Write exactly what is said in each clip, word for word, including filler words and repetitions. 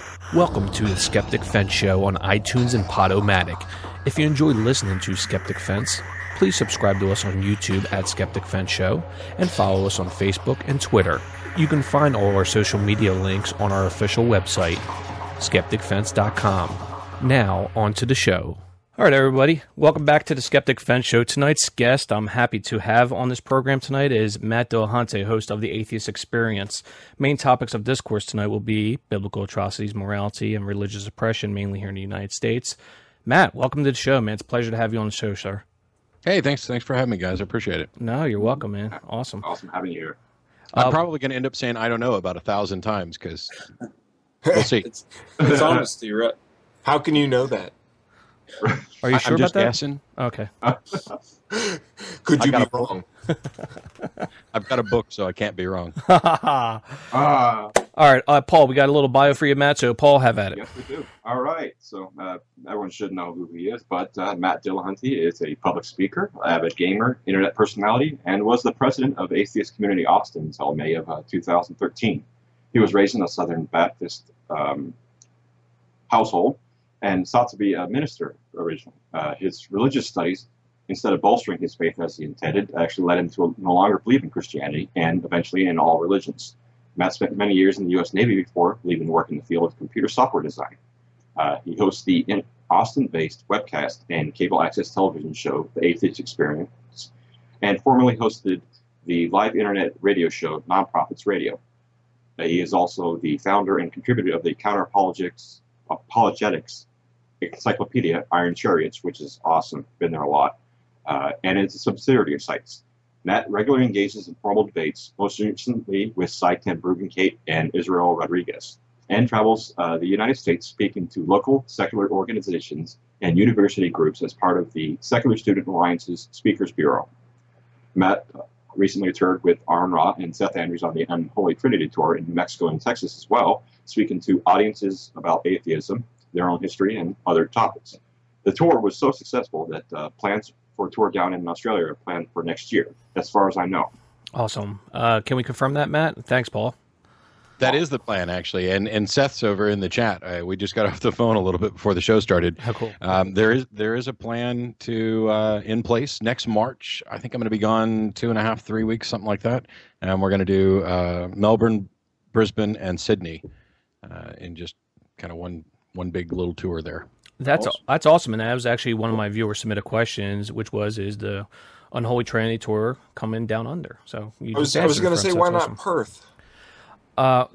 Welcome to the Skeptic Fence Show on iTunes and Podomatic. If you enjoy listening to Skeptic Fence, please subscribe to us on YouTube at Skeptic Fence Show and follow us on Facebook and Twitter. You can find all our social media links on our official website, skeptic fence dot com. Now, on to the show. All right, everybody. Welcome back to the Skeptic Fence Show. Tonight's guest I'm happy to have on this program tonight is Matt Dillahunty, host of The Atheist Experience. Main topics of discourse tonight will be biblical atrocities, morality, and religious oppression, mainly here in the United States. Matt, welcome to the show, man. It's a pleasure to have you on the show, sir. Hey, thanks thanks for having me, guys. I appreciate it. No, you're welcome, man. Awesome. Awesome having you here. I'm Uh, probably going to end up saying I don't know about a thousand times because we'll see. it's, it's honesty, right? How can you know that? Are you I, sure I'm about just that? guessing. Okay. Could I you be got a- wrong? I've got a book, so I can't be wrong. All Ah, right, uh, Paul, we got a little bio for you, Matt, so Paul, have at it. yes, we do. All right. So uh, everyone should know who he is, but uh, Matt Dillahunty is a public speaker, avid gamer, internet personality, and was the president of Atheist Community Austin until May of uh, two thousand thirteen. He was raised in a Southern Baptist um, household and sought to be a minister originally. Uh, his religious studies, instead of bolstering his faith as he intended, actually led him to no longer believe in Christianity and eventually in all religions. Matt spent many years in the U S Navy before leaving work in the field of computer software design. Uh, he hosts the in Austin-based webcast and cable access television show, The Atheist Experience, and formerly hosted the live internet radio show, Nonprofits Radio. Uh, he is also the founder and contributor of the Counter-Apologetics Apologetics Encyclopedia, Iron Chariots, which is awesome. Been there a lot. Uh, and it's a subsidiary of Sites. Matt regularly engages in formal debates, most recently with Cy Ten Bruggencate and Israel Rodriguez, and travels uh, the United States speaking to local secular organizations and university groups as part of the Secular Student Alliance's Speakers Bureau. Matt uh, recently toured with Aaron Ra and Seth Andrews on the Unholy Trinity Tour in New Mexico and Texas as well, speaking to audiences about atheism, their own history, and other topics. The tour was so successful that uh, plans for a tour down in Australia are planned for next year, as far as I know. Awesome. Uh, can we confirm that, Matt? Thanks, Paul. That is the plan, actually. And and Seth's over in the chat. Uh, we just got off the phone a little bit before the show started. How cool. Um, there is there is a plan to uh, in place next March. I think I'm going to be gone two and a half, three weeks, something like that. And we're going to do uh, Melbourne, Brisbane, and Sydney uh, in just kind of one one big little tour there. That's Awesome. that's awesome, and that was actually one of my viewers submitted questions, which was, is the Unholy Trinity Tour coming down under? So you I was, just I was answered going to for say, us. why That's not awesome. Perth? Uh,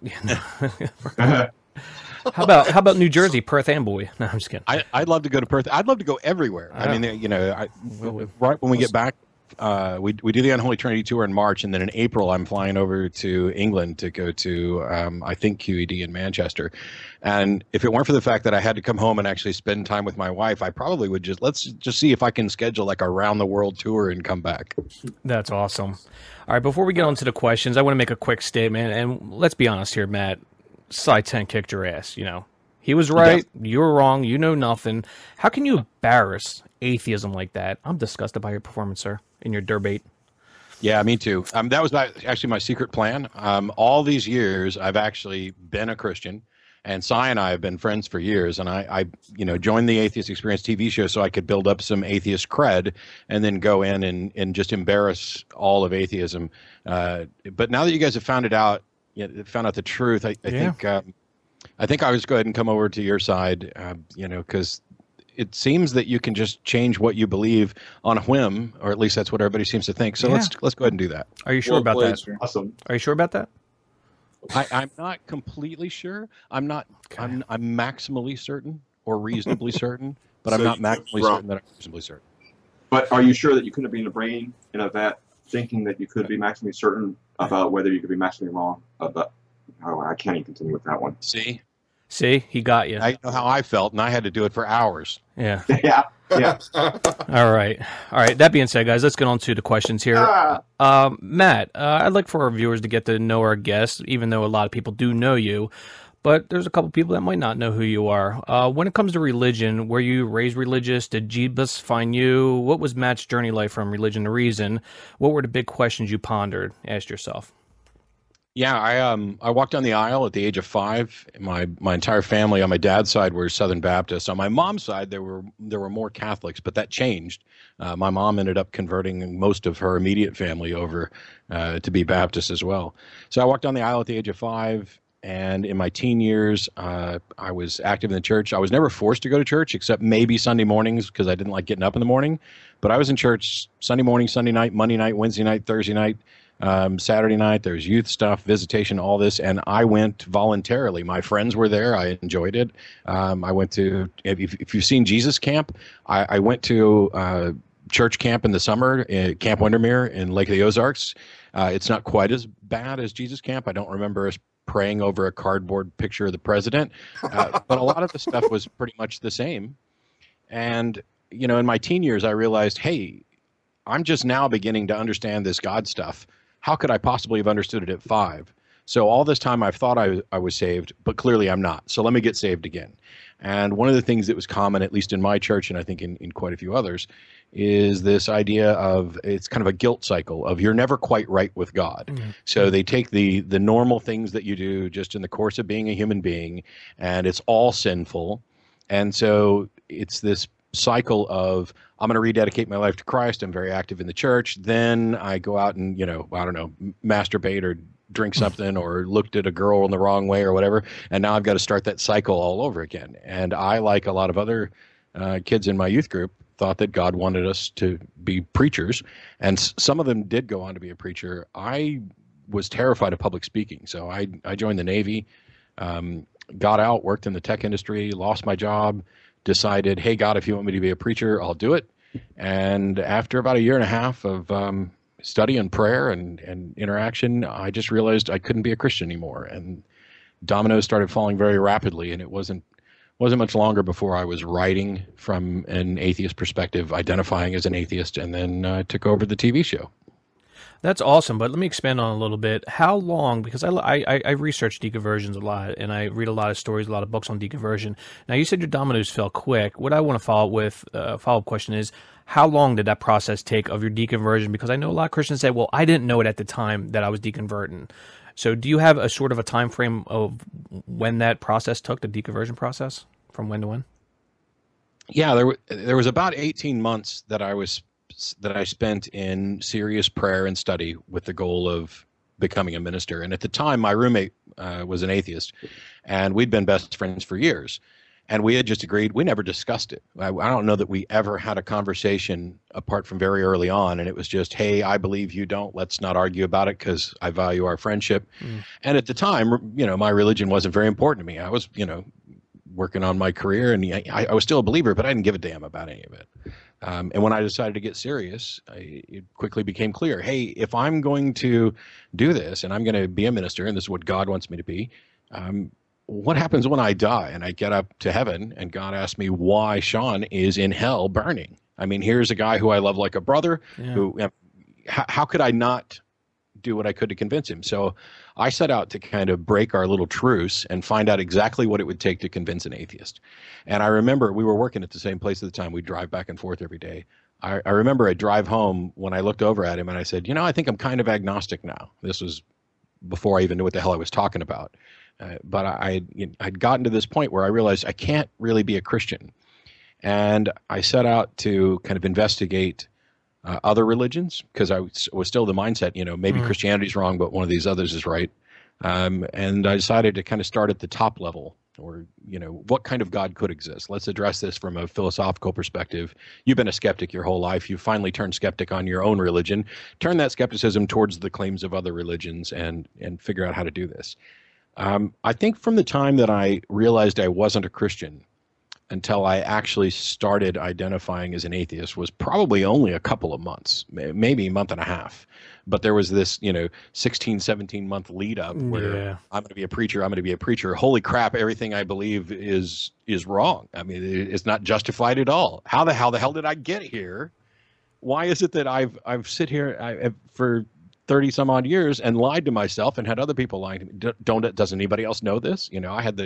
how about how about New Jersey, Perth Amboy? No, I'm just kidding. I, I'd love to go to Perth. I'd love to go everywhere. I Yeah. mean, you know, I, Well, right when we get back, uh, we we do the Unholy Trinity tour in March, and then in April, I'm flying over to England to go to um, I think Q E D in Manchester. And if it weren't for the fact that I had to come home and actually spend time with my wife, I probably would just let's just see if I can schedule like a round the world tour and come back. That's awesome. All right, before we get on to the questions, I want to make a quick statement, and let's be honest here, Matt. Cy Ten kicked your ass, you know. He was right, you were wrong, you know nothing. How can you embarrass atheism like that? I'm disgusted by your performance, sir, in your debate. Yeah, me too. Um, that was my, actually my secret plan. Um, all these years, I've actually been a Christian, and Cy and I have been friends for years. And I, I, you know, joined the Atheist Experience T V show so I could build up some atheist cred, and then go in and, and just embarrass all of atheism. Uh, but now that you guys have found it out, you know, found out the truth, I, I Yeah. think, um, I think I was go ahead and come over to your side. Uh, you know, because it seems that you can just change what you believe on a whim, or at least that's what everybody seems to think. So Yeah. let's let's go ahead and do that. Are you sure Well about played, that? sir. Awesome. Are you sure about that? I, I'm not completely sure. I'm not. Okay. I'm. I'm maximally certain or reasonably certain, but I'm So not you- maximally wrong. certain that I'm reasonably certain. But are you sure that you couldn't be in a brain in a vat thinking that you could be maximally certain about whether you could be maximally wrong about? Oh, I can't even continue with that one. See, See, he got you. I know how I felt, and I had to do it for hours. Yeah. yeah, yeah. All right. All right. That being said, guys, let's get on to the questions here. Ah. Um, Matt, uh, I'd like for our viewers to get to know our guests, even though a lot of people do know you. But there's a couple people that might not know who you are. Uh, when it comes to religion, were you raised religious? Did Jeebus find you? What was Matt's journey like from religion to reason? What were the big questions you pondered? Asked yourself. Yeah, I um I walked down the aisle at the age of five. My my entire family on my dad's side were Southern Baptists. On my mom's side, there were there were more Catholics, but that changed. Uh, my mom ended up converting most of her immediate family over uh, to be Baptist as well. So I walked down the aisle at the age of five, and in my teen years, uh, I was active in the church. I was never forced to go to church, except maybe Sunday mornings because I didn't like getting up in the morning. But I was in church Sunday morning, Sunday night, Monday night, Wednesday night, Thursday night. Um, Saturday night, there's youth stuff, visitation, all this, and I went voluntarily. My friends were there. I enjoyed it. Um, I went to, if, if you've seen Jesus Camp, I, I went to uh, church camp in the summer, at Camp Windermere in Lake of the Ozarks. Uh, it's not quite as bad as Jesus Camp. I don't remember us praying over a cardboard picture of the president, uh, but a lot of the stuff was pretty much the same. And, you know, in my teen years, I realized, hey, I'm just now beginning to understand this God stuff. How could I possibly have understood it at five? So all this time I've thought I, I was saved, but clearly I'm not. So let me get saved again. And one of the things that was common, at least in my church, and I think in, in quite a few others, is this idea of it's kind of a guilt cycle of you're never quite right with God. Mm-hmm. So they take the the normal things that you do just in the course of being a human being, and it's all sinful. And so it's this cycle of I'm going to rededicate my life to Christ. I'm very active in the church. Then I go out and, you know, I don't know, masturbate or drink something or looked at a girl in the wrong way or whatever. And now I've got to start that cycle all over again. And I, like a lot of other uh, kids in my youth group, thought that God wanted us to be preachers. And s- some of them did go on to be a preacher. I was terrified of public speaking. So I, I joined the Navy, um, got out, worked in the tech industry, lost my job, decided, hey, God, if you want me to be a preacher, I'll do it. And after about a year and a half of um, study and prayer and, and interaction, I just realized I couldn't be a Christian anymore. And dominoes started falling very rapidly, and it wasn't wasn't much longer before I was writing from an atheist perspective, identifying as an atheist, and then uh, took over the T V show. That's awesome, but let me expand on it a little bit. How long, because I, I, I research deconversions a lot, and I read a lot of stories, a lot of books on deconversion. Now, you said your dominoes fell quick. What I want to follow up with, a uh, follow-up question is, how long did that process take of your deconversion? Because I know a lot of Christians say, well, I didn't know it at the time that I was deconverting. So do you have a sort of a time frame of when that process took, the deconversion process, from when to when? Yeah, there, there was about eighteen months that I was that I spent in serious prayer and study with the goal of becoming a minister. And at the time, my roommate uh, was an atheist, and we'd been best friends for years. And we had just agreed, we never discussed it. I, I don't know that we ever had a conversation apart from very early on. And it was just, hey, I believe you don't. Let's not argue about it because I value our friendship. Mm. And at the time, you know, my religion wasn't very important to me. I was, you know, working on my career, and I, I was still a believer, but I didn't give a damn about any of it. Um, and when I decided to get serious, I, it quickly became clear, hey, if I'm going to do this and I'm going to be a minister, and this is what God wants me to be, um, what happens when I die and I get up to heaven and God asks me why Sean is in hell burning? I mean, here's a guy who I love like a brother, yeah. who, how, how could I not do what I could to convince him? So I set out to kind of break our little truce and find out exactly what it would take to convince an atheist. And I remember we were working at the same place at the time. We'd drive back and forth every day. I, I remember a drive home when I looked over at him and I said, you know, I think I'm kind of agnostic now. This was before I even knew what the hell I was talking about. Uh, but I, I, I'd gotten to this point where I realized I can't really be a Christian. And I set out to kind of investigate Uh, other religions, because I was, was still the mindset, you know, maybe mm. Christianity's wrong, but one of these others is right. Um, and I decided to kind of start at the top level, or, you know, what kind of God could exist? Let's address this from a philosophical perspective. You've been a skeptic your whole life. You finally turned skeptic on your own religion. Turn that skepticism towards the claims of other religions and, and figure out how to do this. Um, I think from the time that I realized I wasn't a Christian until I actually started identifying as an atheist was probably only a couple of months, maybe a month and a half. But there was this, you know, sixteen, seventeen month lead up where yeah. I'm going to be a preacher. I'm going to be a preacher. Holy crap. Everything I believe is, is wrong. I mean, it's not justified at all. How the hell the hell did I get here? Why is it that I've, I've sit here I, for thirty some odd years and lied to myself and had other people lying to me? Don't, doesn't anybody else know this? You know, I had the,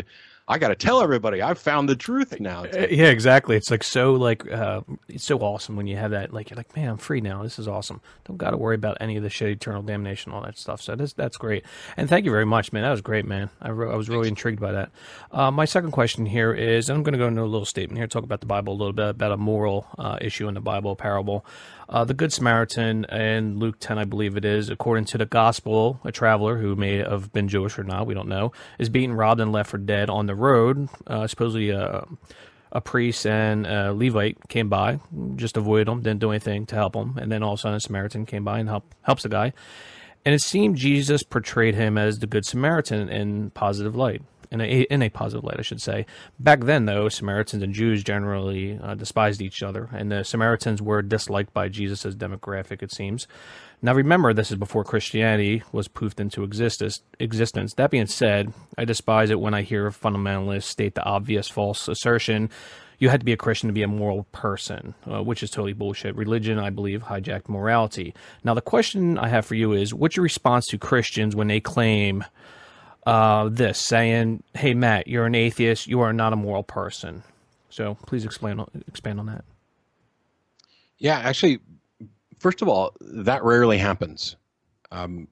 I got to tell everybody I've found the truth now. It's Uh, like, Yeah, exactly. It's like so like uh, it's so awesome when you have that. Like you're like, man, I'm free now. This is awesome. Don't got to worry about any of the shit, eternal damnation, all that stuff. So that's that's great. And thank you very much, man. That was great, man. I, re- I was really intrigued by that. Uh, my second question here is, and I'm going to go into a little statement here, talk about the Bible a little bit, about a moral uh, issue in the Bible, a parable. Uh, the Good Samaritan in Luke ten, I believe it is, according to the gospel, a traveler who may have been Jewish or not, we don't know, is beaten, robbed, and left for dead on the road. Uh, supposedly a, a priest and a Levite came by, just avoided him, didn't do anything to help him, and then all of a sudden a Samaritan came by and help, helps the guy. And it seemed Jesus portrayed him as the Good Samaritan in positive light. In a, in a positive light, I should say. Back then, though, Samaritans and Jews generally uh, despised each other, and the Samaritans were disliked by Jesus' demographic, it seems. Now, remember, this is before Christianity was poofed into existence. existence. That being said, I despise it when I hear fundamentalists state the obvious false assertion, you had to be a Christian to be a moral person, uh, which is totally bullshit. Religion, I believe, hijacked morality. Now, the question I have for you is, what's your response to Christians when they claim Uh, this, saying, hey, Matt, you're an atheist, you are not a moral person? So please explain, expand on that. yeah, actually, first of all, that rarely happens. Um,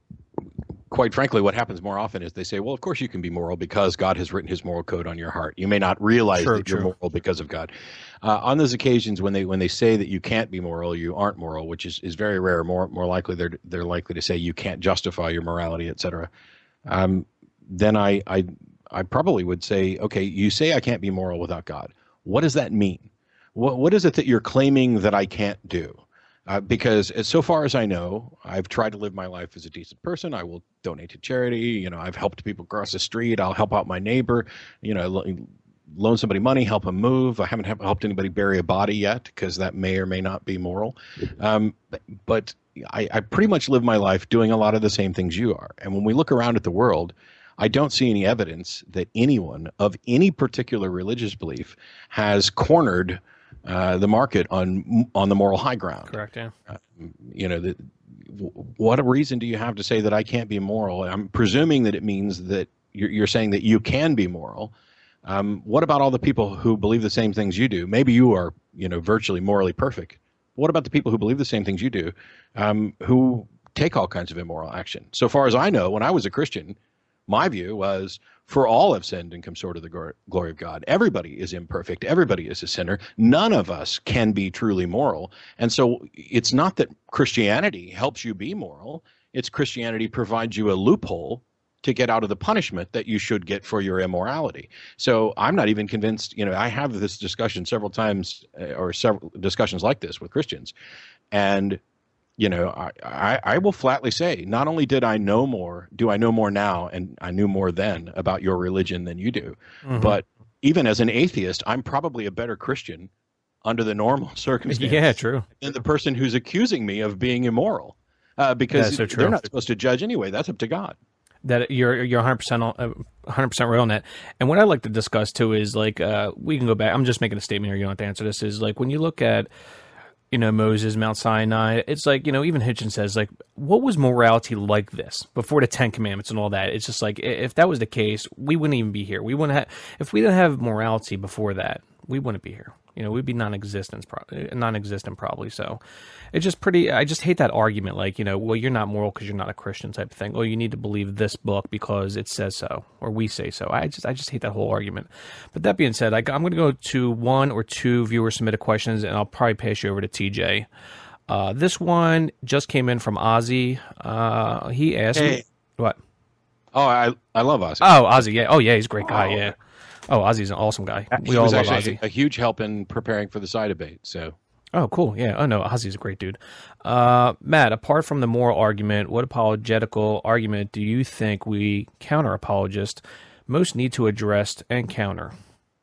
quite frankly, what happens more often is they say, well, of course you can be moral because God has written his moral code on your heart. You may not realize True, that you're true. moral because of God. Uh, on those occasions when they when they say that you can't be moral, you aren't moral, which is, is very rare. More more likely, they're they're likely to say you can't justify your morality, et cetera. Um, then I, I I probably would say, okay, you say I can't be moral without God. What does that mean? What what is it that you're claiming that I can't do? Uh, because as so far as I know, I've tried to live my life as a decent person. I will donate to charity. You know, I've helped people cross the street. I'll help out my neighbor. You know, lo- loan somebody money, help him move. I haven't help- helped anybody bury a body yet because that may or may not be moral. Um, but but I, I pretty much live my life doing a lot of the same things you are. And when we look around at the world, I don't see any evidence that anyone of any particular religious belief has cornered uh, the market on on the moral high ground. Correct, yeah. Uh, you know, the, what a reason do you have to say that I can't be moral? I'm presuming that it means that you're, you're saying that you can be moral. Um, what about all the people who believe the same things you do? Maybe you are, you know, virtually morally perfect. What about the people who believe the same things you do, um, who take all kinds of immoral action? So far as I know, when I was a Christian, my view was, for all have sinned and come short of the gor- glory of God. Everybody is imperfect. Everybody is a sinner. None of us can be truly moral. And so it's not that Christianity helps you be moral. It's Christianity provides you a loophole to get out of the punishment that you should get for your immorality. So I'm not even convinced, you know, I have this discussion several times, uh, or several discussions like this with Christians. And you know, I, I, I will flatly say, not only did I know more, do I know more now, and I knew more then about your religion than you do, Mhm. but even as an atheist, I'm probably a better Christian under the normal circumstances Yeah, true. than the person who's accusing me of being immoral, uh, because That's so true. they're not supposed to judge anyway. That's up to God. That you're you're one hundred percent on, uh, one hundred percent right on that. And what I like to discuss too is like uh, we can go back. I'm just making a statement here. You don't have to answer this. Is like when you look at, you know, Moses, Mount Sinai, it's like, you know, even Hitchens says, like, what was morality like this before the Ten Commandments and all that? It's just like, i- if that was the case, we wouldn't even be here. We wouldn't have, if we didn't have morality before that, we wouldn't be here. You know, we'd be non-existent, pro- non-existent probably. So it's just pretty, I just hate that argument. Like, you know, well, you're not moral because you're not a Christian type of thing. Oh, you need to believe this book because it says so, or we say so. I just, I just hate that whole argument. But that being said, I, I'm going to go to one or two viewer submitted questions, and I'll probably pass you over to T J. Uh, this one just came in from Ozzy. Uh, he asked Hey. me, what? Oh, I I love us. Oh, Ozzy, yeah. Oh, yeah, he's a great guy, yeah. Oh, Ozzy's an awesome guy. We he all was love actually Ozzy. a huge help in preparing for the side debate. So Oh, cool. Yeah. Oh, no, Ozzy's a great dude. Uh, Matt, apart from the moral argument, what apologetical argument do you think we counter-apologists most need to address and counter?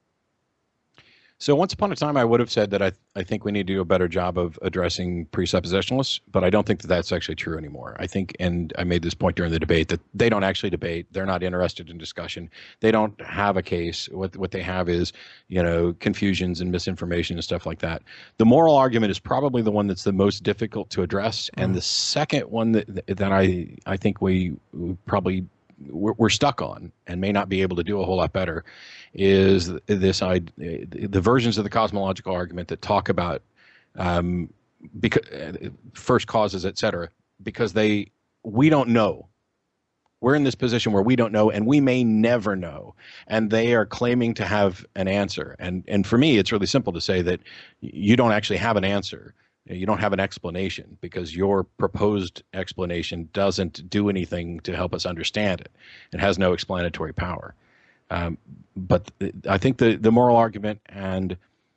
So once upon a time, I would have said that I, I think we need to do a better job of addressing presuppositionalists, but I don't think that that's actually true anymore. I think, and I made this point during the debate, that they don't actually debate. They're not interested in discussion. They don't have a case. What what they have is, you know, confusions and misinformation and stuff like that. The moral argument is probably the one that's the most difficult to address, and the second one that that I I think we, we probably we're, we're stuck on and may not be able to do a whole lot better is this idea, the versions of the cosmological argument that talk about um, because first causes, et cetera, because they we don't know. We're in this position where we don't know, and we may never know. And they are claiming to have an answer. And and for me, it's really simple to say that you don't actually have an answer. You don't have an explanation because your proposed explanation doesn't do anything to help us understand it. It has no explanatory power. Um, but I think the, the moral argument and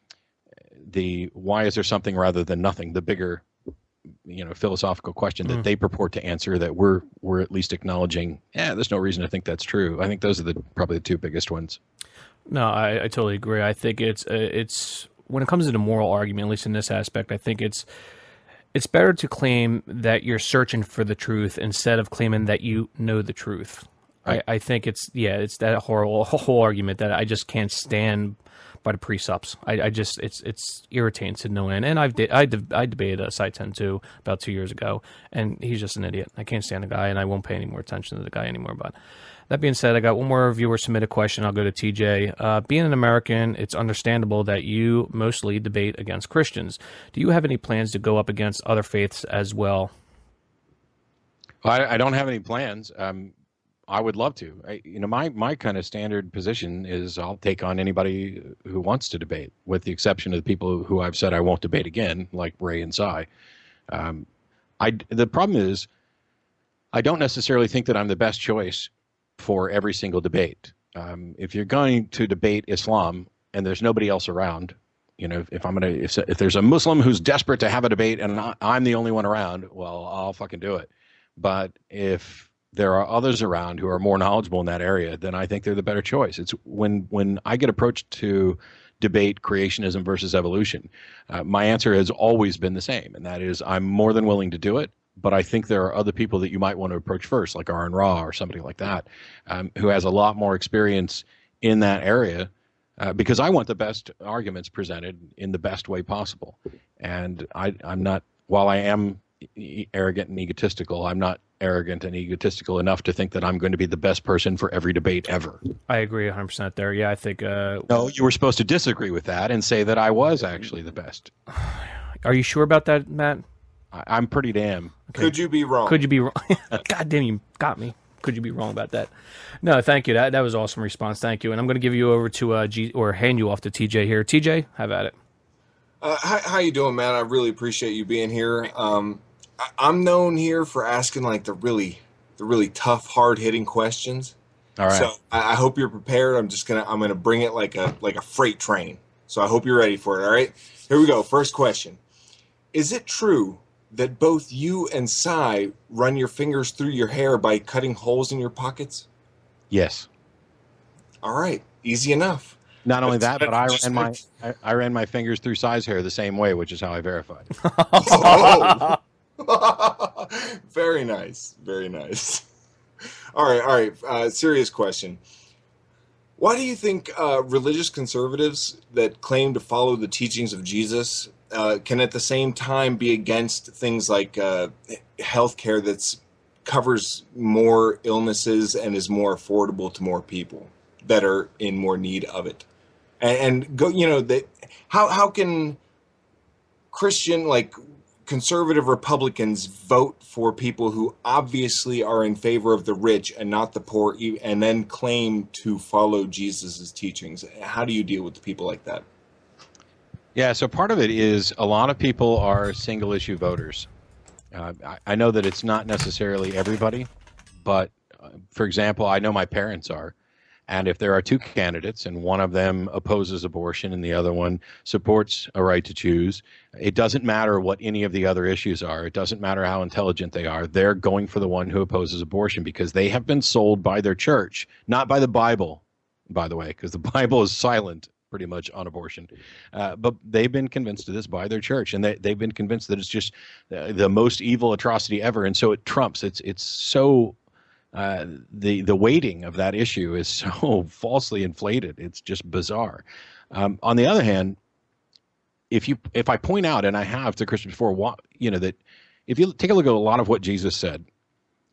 the why is there something rather than nothing, the bigger, you know, philosophical question that mm. they purport to answer that we're we're at least acknowledging, yeah, there's no reason to think that's true. I think those are the probably the two biggest ones. No, I, I totally agree. I think it's uh, it's when it comes to the moral argument, at least in this aspect, I think it's it's better to claim that you're searching for the truth instead of claiming that you know the truth. Right. I, I think it's yeah, it's that whole whole argument that I just can't stand by the precepts. I, I just it's it's irritating to no end. And I've de- I, de- I debated a Site ten two about two years ago, and he's just an idiot. I can't stand the guy, and I won't pay any more attention to the guy anymore. But that being said, I got one more viewer submitted question. I'll go to T J. Uh, being an American, it's understandable that you mostly debate against Christians. Do you have any plans to go up against other faiths as well? well I, I don't have any plans. Um, I would love to. I, you know, my, my kind of standard position is I'll take on anybody who wants to debate, with the exception of the people who I've said I won't debate again, like Ray and Cy. Um, I, the problem is I don't necessarily think that I'm the best choice for every single debate. Um, if you're going to debate Islam and there's nobody else around, you know, if, if I'm going to, if, if there's a Muslim who's desperate to have a debate and I, I'm the only one around, well, I'll fucking do it. But if there are others around who are more knowledgeable in that area, then I think they're the better choice. It's when when I get approached to debate creationism versus evolution, uh, my answer has always been the same, and that is I'm more than willing to do it, but I think there are other people that you might want to approach first, like Aaron Ra or somebody like that, um, who has a lot more experience in that area, uh, because I want the best arguments presented in the best way possible. And I, I'm not, while I am arrogant and egotistical, I'm not arrogant and egotistical enough to think that I'm going to be the best person for every debate ever. I agree one hundred percent there. Yeah, I think... Uh, no, you were supposed to disagree with that and say that I was actually the best. Are you sure about that, Matt? I, I'm pretty damn. Okay. Could you be wrong? Could you be wrong? God damn, you got me. Could you be wrong about that? No, thank you. That that was an awesome response. Thank you. And I'm going to give you over to uh, G, or hand you off to T J here. T J, have at it. Uh, how, how you doing, man? I really appreciate you being here. Um, I, I'm known here for asking like the really, the really tough, hard-hitting questions. All right. So I, I hope you're prepared. I'm just gonna, I'm gonna bring it like a like a freight train. So I hope you're ready for it. All right. Here we go. First question: is it true that both you and Cy run your fingers through your hair by cutting holes in your pockets? Yes. All right. Easy enough. Not only that, but I ran my I, I ran my fingers through Cy's hair the same way, which is how I verified. Oh. Very nice. Very nice. All right. All right. Uh, serious question. Why do you think uh, religious conservatives that claim to follow the teachings of Jesus uh, can at the same time be against things like uh, healthcare that covers more illnesses and is more affordable to more people that are in more need of it? And, and go, you know, that how how can Christian, like conservative Republicans, vote for people who obviously are in favor of the rich and not the poor, and then claim to follow Jesus's teachings? How do you deal with people like that? Yeah, so part of it is a lot of people are single issue voters. Uh, I, I know that it's not necessarily everybody, but uh, for example, I know my parents are. And if there are two candidates and one of them opposes abortion and the other one supports a right to choose, it doesn't matter what any of the other issues are. It doesn't matter how intelligent they are. They're going for the one who opposes abortion because they have been sold by their church, not by the Bible, by the way, because the Bible is silent pretty much on abortion. Uh, but they've been convinced of this by their church, and they, they've been convinced that it's just uh, the most evil atrocity ever. And so it trumps. It's, it's so... Uh, the the weighting of that issue is so falsely inflated. It's just bizarre. Um, on the other hand, if you if I point out, and I have to Christians before, you know, that if you take a look at a lot of what Jesus said,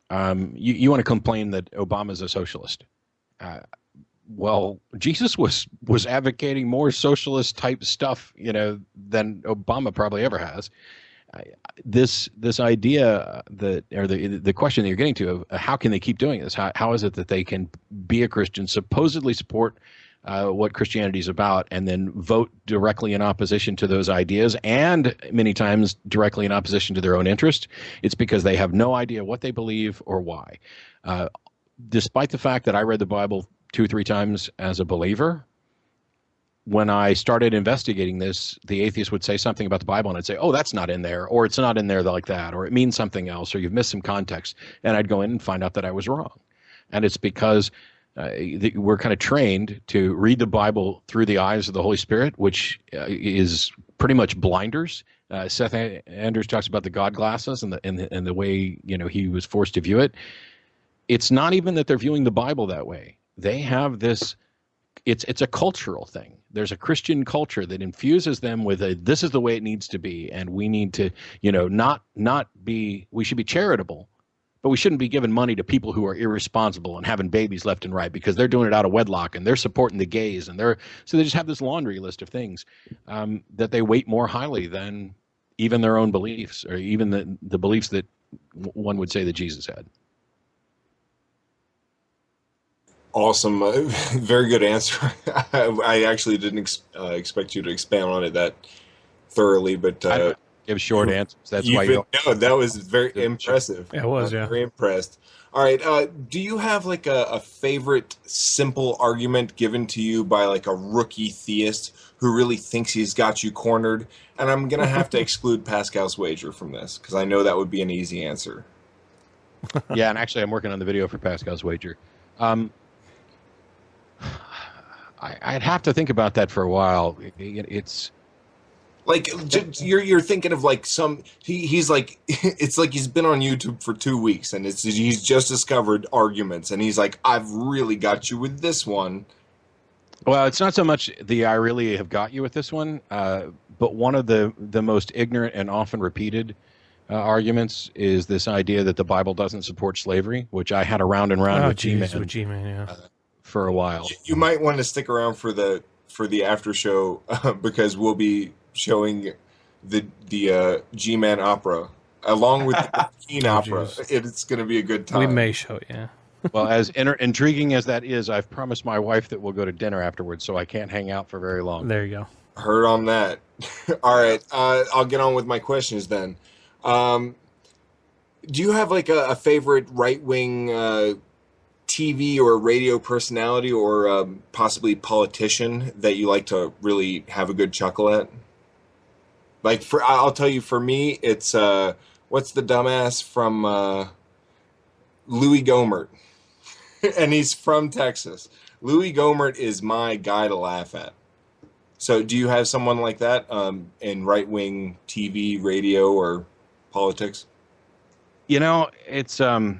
Um, you, you want to complain that Obama's a socialist. Uh, well, Jesus was was advocating more socialist type stuff, you know, than Obama probably ever has. Uh, this this idea that, or the the question that you're getting to, of how can they keep doing this? How how is it that they can be a Christian, supposedly support uh, what Christianity is about, and then vote directly in opposition to those ideas, and many times directly in opposition to their own interest? It's because they have no idea what they believe or why. Uh, despite the fact that I read the Bible two or three times as a believer, when I started investigating this, the atheist would say something about the Bible, and I'd say, oh, that's not in there, or it's not in there like that, or it means something else, or you've missed some context. And I'd go in and find out that I was wrong. And it's because uh, we're kind of trained to read the Bible through the eyes of the Holy Spirit, which uh, is pretty much blinders. Uh, Seth Andrews talks about the God glasses and the, and the and the way, you know, he was forced to view it. It's not even that they're viewing the Bible that way. They have this. It's it's a cultural thing. There's a Christian culture that infuses them with a, this is the way it needs to be, and we need to, you know, not not be, we should be charitable, but we shouldn't be giving money to people who are irresponsible and having babies left and right because they're doing it out of wedlock and they're supporting the gays, and they're, so they just have this laundry list of things um, that they weight more highly than even their own beliefs, or even the the beliefs that one would say that Jesus had. Awesome. Uh, very good answer. I actually didn't ex- uh, expect you to expand on it that thoroughly, but uh, I give short answers. That's why you no, that was very impressive. Yeah, it was, uh, yeah. Very impressed. All right. Uh, do you have like a, a favorite simple argument given to you by like a rookie theist who really thinks he's got you cornered? And I'm going to have to exclude Pascal's wager from this because I know that would be an easy answer. Yeah, and actually I'm working on the video for Pascal's wager. Um, I, I'd have to think about that for a while. It, it's like j- you're you're thinking of like some he, he's like it's like he's been on YouTube for two weeks and it's he's just discovered arguments and he's like, I've really got you with this one. Well, it's not so much the I really have got you with this one, uh, but one of the the most ignorant and often repeated uh, arguments is this idea that the Bible doesn't support slavery, which I had around and round Oh, with geez, G-Man, with G-Man, yeah. uh, for a while. You, you might want to stick around for the for the after show uh, because we'll be showing the the uh, G-Man opera along with the Keen Oh, opera. geez. It, it's going to be a good time. We may show, yeah. Well, as inter- intriguing as that is, I've promised my wife that we'll go to dinner afterwards, so I can't hang out for very long. There you go. Heard on that. All right, uh, I'll get on with my questions then. Um, do you have like a, a favorite right wing uh, T V or radio personality or um, possibly politician that you like to really have a good chuckle at? Like for, I'll tell you, for me, it's uh, what's the dumbass from uh, Louis Gohmert, and he's from Texas. Louis Gohmert is my guy to laugh at. So, do you have someone like that um, in right wing T V, radio, or politics? You know, it's um,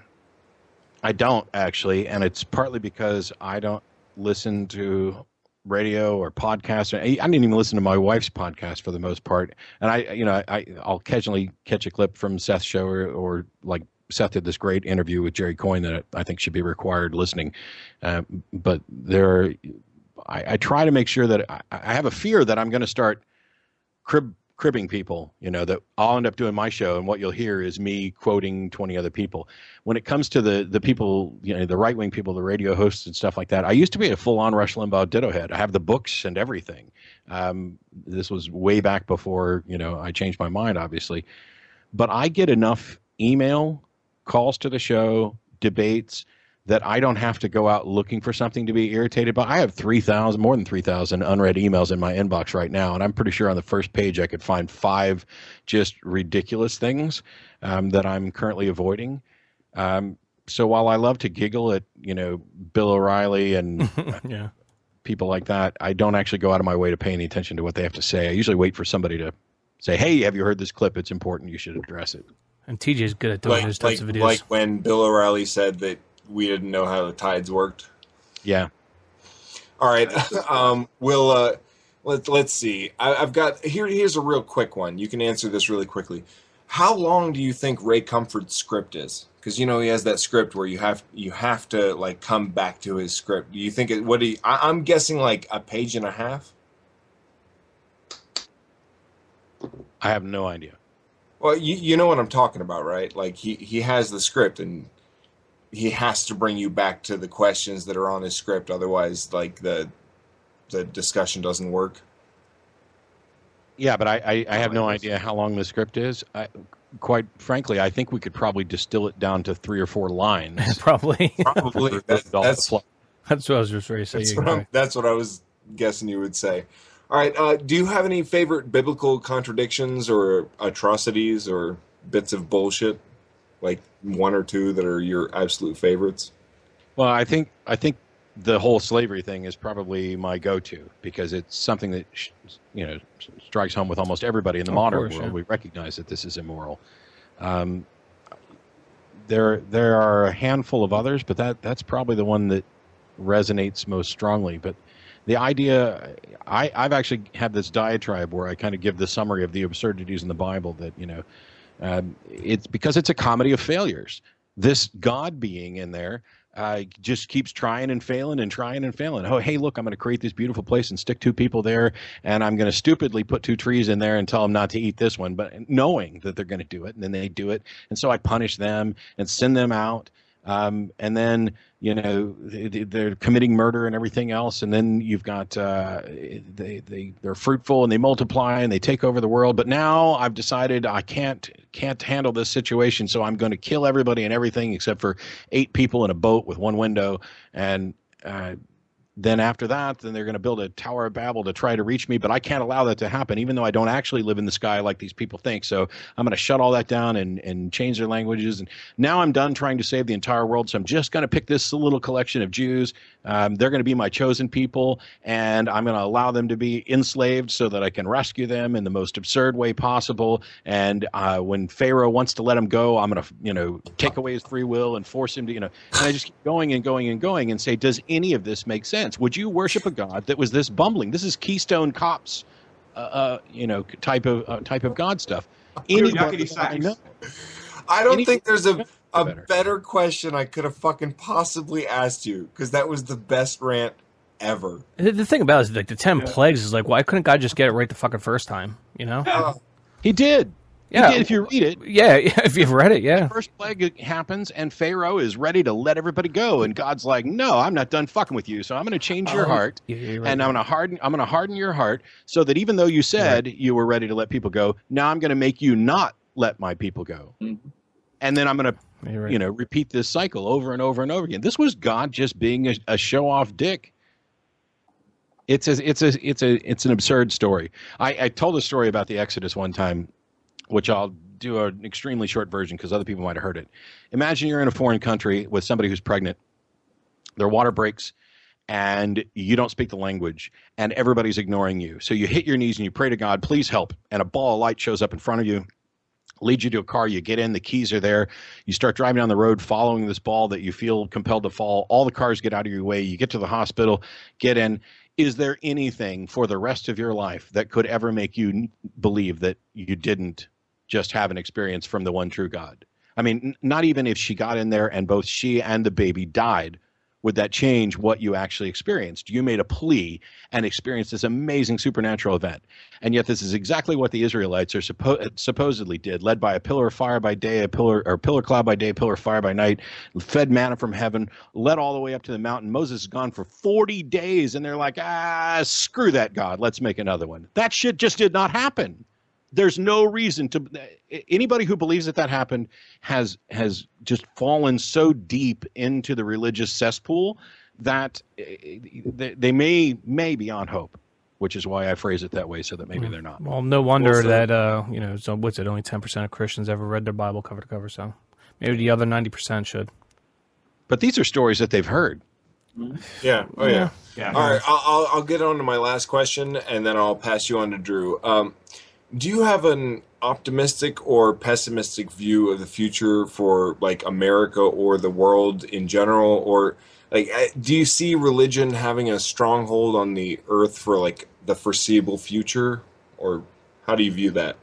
I don't actually, and it's partly because I don't listen to radio or podcasts. I didn't even listen to my wife's podcast for the most part. And I, you know, I I'll occasionally catch a clip from Seth's show, or, or like Seth did this great interview with Jerry Coyne that I think should be required listening. Uh, but there, are, I, I try to make sure that I, I have a fear that I'm going to start crib. cribbing people, you know, that I'll end up doing my show and what you'll hear is me quoting twenty other people. When it comes to the the people, you know, the right-wing people, the radio hosts and stuff like that, I used to be a full-on Rush Limbaugh ditto head. I have the books and everything. Um, this was way back before, you know, I changed my mind, obviously. But I get enough email, calls to the show, debates, that I don't have to go out looking for something to be irritated by. I have three thousand, more than three thousand unread emails in my inbox right now, and I'm pretty sure on the first page I could find five just ridiculous things um, that I'm currently avoiding. Um, so while I love to giggle at, you know, Bill O'Reilly and Yeah. people like that, I don't actually go out of my way to pay any attention to what they have to say. I usually wait for somebody to say, hey, have you heard this clip? It's important. You should address it. And T J's good at doing Like, those like, types of videos. like when Bill O'Reilly said that we didn't know how the tides worked. Yeah. All right, um, we'll uh, let let's see. I, I've got here. Here's a real quick one. You can answer this really quickly. How long do you think Ray Comfort's script is? because you know he has that script where you have you have to like come back to his script. Do you think it? What do you, I, I'm guessing like a page and a half. I have no idea. Well, you you know what I'm talking about, right? Like he he has the script and he has to bring you back to the questions that are on his script. Otherwise, like the the discussion doesn't work. Yeah, but I, I, I have no idea how long the script is. I, quite frankly, I think we could probably distill it down to three or four lines. Probably. Probably. That, that's that's what I was just ready to say. That's what, I'm, that's what I was guessing you would say. All right. Uh, do you have any favorite biblical contradictions or atrocities or bits of bullshit, like one or two that are your absolute favorites? Well, I think I think the whole slavery thing is probably my go-to because it's something that you know strikes home with almost everybody in the Of modern course, world. yeah. We recognize that this is immoral. Um, there there are a handful of others, but that that's probably the one that resonates most strongly. But the idea, I, I've actually had this diatribe where I kind of give the summary of the absurdities in the Bible that, you know, um, it's because it's a comedy of failures. This God being in there uh, just keeps trying and failing and trying and failing. Oh, hey, look, I'm going to create this beautiful place and stick two people there, and I'm going to stupidly put two trees in there and tell them not to eat this one, but knowing that they're going to do it, and then they do it. And so I punish them and send them out. Um, and then, you know, they, they're committing murder and everything else. And then you've got, uh, they, they, they're fruitful and they multiply and they take over the world. But now I've decided I can't, can't handle this situation. So I'm going to kill everybody and everything except for eight people in a boat with one window. And, uh, then after that, then they're going to build a Tower of Babel to try to reach me, but I can't allow that to happen, even though I don't actually live in the sky like these people think. So I'm going to shut all that down and, and change their languages. And now I'm done trying to save the entire world, so I'm just going to pick this little collection of Jews. Um, they're going to be my chosen people, and I'm going to allow them to be enslaved so that I can rescue them in the most absurd way possible. And uh, when Pharaoh wants to let him go, I'm going to, you know, take away his free will and force him to, you know, and I just keep going and going and going and say, does any of this make sense? Would you worship a God that was this bumbling? This is Keystone Cops, uh, uh, you know, type of uh, type of God stuff. Anybody, I, know, I don't Any, think there's a a better. better question I could have fucking possibly asked you, because that was the best rant ever. The, the thing about it is, like, the ten plagues is like, why couldn't God just get it right the fucking first time? You know? Uh, he did. Yeah. He did, if you read it. Yeah, yeah, if you've read it, yeah. The first plague happens, and Pharaoh is ready to let everybody go, and God's like, "No, I'm not done fucking with you. So I'm going to change your Oh, heart, yeah, you're right. and I'm going to harden. I'm going to harden your heart, so that even though you said you were ready to let people go, now I'm going to make you not let my people go, Mhm. and then I'm going to, You're right. you know, repeat this cycle over and over and over again. This was God just being a, a show-off dick. It's a, it's a, it's a, it's an absurd story. I, I told a story about the Exodus one time, which I'll do an extremely short version because other people might have heard it. Imagine you're in a foreign country with somebody who's pregnant. Their water breaks, and you don't speak the language, and everybody's ignoring you. So you hit your knees and you pray to God, please help. And a ball of light shows up in front of you, leads you to a car. You get in, the keys are there. You start driving down the road following this ball that you feel compelled to follow. All the cars get out of your way. You get to the hospital, get in. Is there anything for the rest of your life that could ever make you believe that you didn't just have an experience from the one true God? I mean, n- not even if she got in there and both she and the baby died, would that change what you actually experienced? You made a plea and experienced this amazing supernatural event. And yet this is exactly what the Israelites are suppo- supposedly did, led by a pillar of fire by day, a pillar or pillar cloud by day, pillar of fire by night, fed manna from heaven, led all the way up to the mountain. Moses is gone for forty days, and they're like, ah, screw that God. Let's make another one. That shit just did not happen. There's no reason to. Anybody who believes that that happened has has just fallen so deep into the religious cesspool that they, they may may be on hope, which is why I phrase it that way, so that maybe they're not. Well, no wonder Also- that, uh, you know, so what's it, only ten percent of Christians ever read their Bible cover to cover, so maybe the other ninety percent should. But these are stories that they've heard. yeah. Oh yeah. Yeah. All right. I'll, I'll I'll get on to my last question, and then I'll pass you on to Drew. Um, do you have an optimistic or pessimistic view of the future for like America or the world in general, or like uh, do you see religion having a stronghold on the earth for like the foreseeable future, or how do you view that?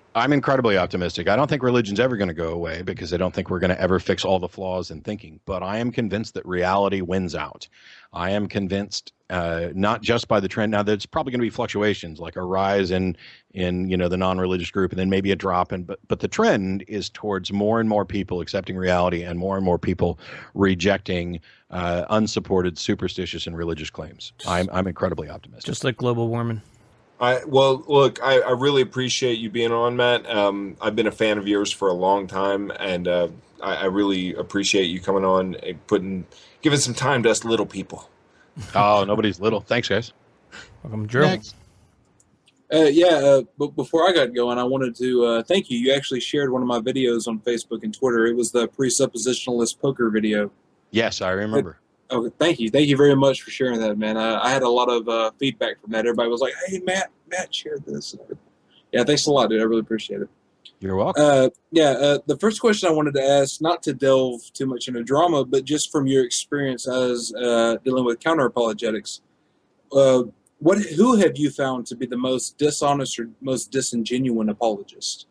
I'm incredibly optimistic. I don't think religion's ever going to go away because I don't think we're going to ever fix all the flaws in thinking. But I am convinced that reality wins out. I am convinced, uh, not just by the trend. Now, there's probably going to be fluctuations, like a rise in, in you know, the non-religious group, and then maybe a drop. And but but the trend is towards more and more people accepting reality, and more and more people rejecting uh, unsupported, superstitious, and religious claims. I'm I'm incredibly optimistic. Just like global warming. I, well, look, I, I really appreciate you being on, Matt. Um, I've been a fan of yours for a long time, and uh, I, I really appreciate you coming on and putting, giving some time to us little people. Oh, nobody's little. Thanks, guys. Welcome, Drew. Next. Uh, yeah, uh, but before I got going, I wanted to uh, thank you. You actually shared one of my videos on Facebook and Twitter. It was the presuppositionalist poker video. Yes, I remember. It, Okay, thank you. Thank you very much for sharing that, man. I, I had a lot of uh, feedback from that. Everybody was like, hey, Matt, Matt shared this. Yeah, thanks a lot, dude. I really appreciate it. You're welcome. Uh, yeah, uh, the first question I wanted to ask, not to delve too much into drama, but just from your experience as uh, dealing with counter-apologetics, uh, what, who have you found to be the most dishonest or most disingenuous apologist?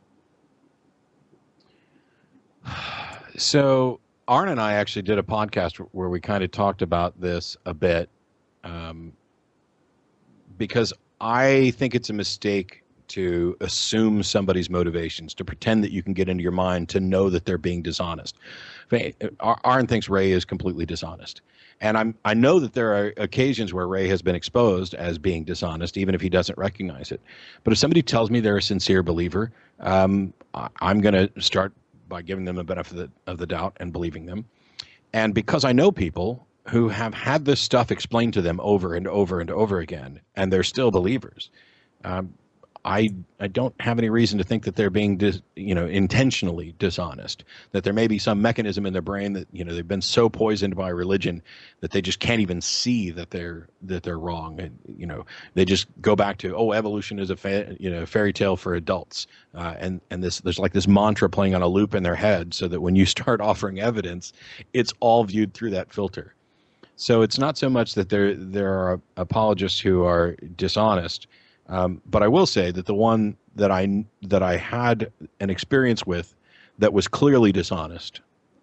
So Arn and I actually did a podcast where we kind of talked about this a bit, um, because I think it's a mistake to assume somebody's motivations, to pretend that you can get into your mind to know that they're being dishonest. Arn thinks Ray is completely dishonest. And I'm, I know that there are occasions where Ray has been exposed as being dishonest, even if he doesn't recognize it. But if somebody tells me they're a sincere believer, um, I'm going to start by giving them the benefit of the, of the doubt and believing them. And because I know people who have had this stuff explained to them over and over and over again, and they're still believers, um, I I don't have any reason to think that they're being dis, you know intentionally dishonest. That there may be some mechanism in their brain that you know they've been so poisoned by religion that they just can't even see that they're that they're wrong. And, you know they just go back to, oh, evolution is a fa- you know fairy tale for adults, uh, and and this there's like this mantra playing on a loop in their head, so that when you start offering evidence, it's all viewed through that filter. So it's not so much that there there are apologists who are dishonest. Um, but I will say that the one that I that I had an experience with that was clearly dishonest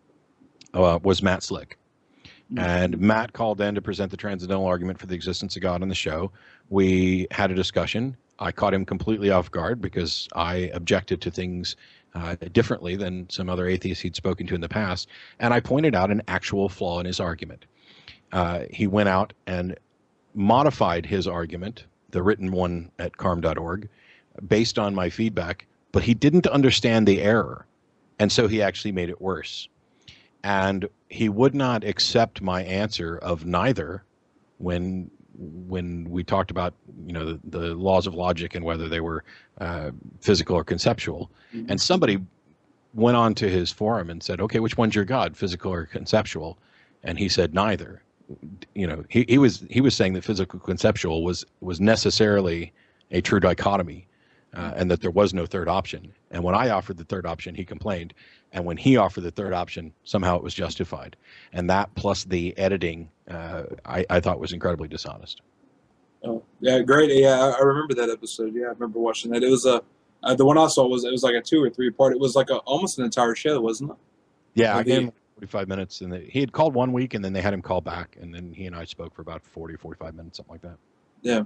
uh, was Matt Slick. Mm-hmm. And Matt called in to present the transcendental argument for the existence of God on the show. We had a discussion. I caught him completely off guard because I objected to things uh, differently than some other atheists he'd spoken to in the past. And I pointed out an actual flaw in his argument. Uh, he went out and modified his argument, the written one at carm dot org, based on my feedback, but he didn't understand the error. And so he actually made it worse. And he would not accept my answer of neither when when we talked about, you know, the, the laws of logic and whether they were uh, physical or conceptual. Mm-hmm. And somebody went on to his forum and said, okay, which one's your God, physical or conceptual? And he said neither. You know, he, he was he was saying that physical conceptual was was necessarily a true dichotomy, uh, and that there was no third option. And when I offered the third option, he complained. And when he offered the third option, somehow it was justified. And that plus the editing, uh, I, I thought was incredibly dishonest. Oh, yeah, great. Yeah, I, I remember that episode. Yeah, I remember watching that. It was a uh, the one I saw was it was like a two or three part. It was like a, almost an entire show, wasn't it? Yeah, like I gave him forty-five minutes, and the, he had called one week, and then they had him call back, and then he and I spoke for about forty, forty-five minutes, something like that. Yeah.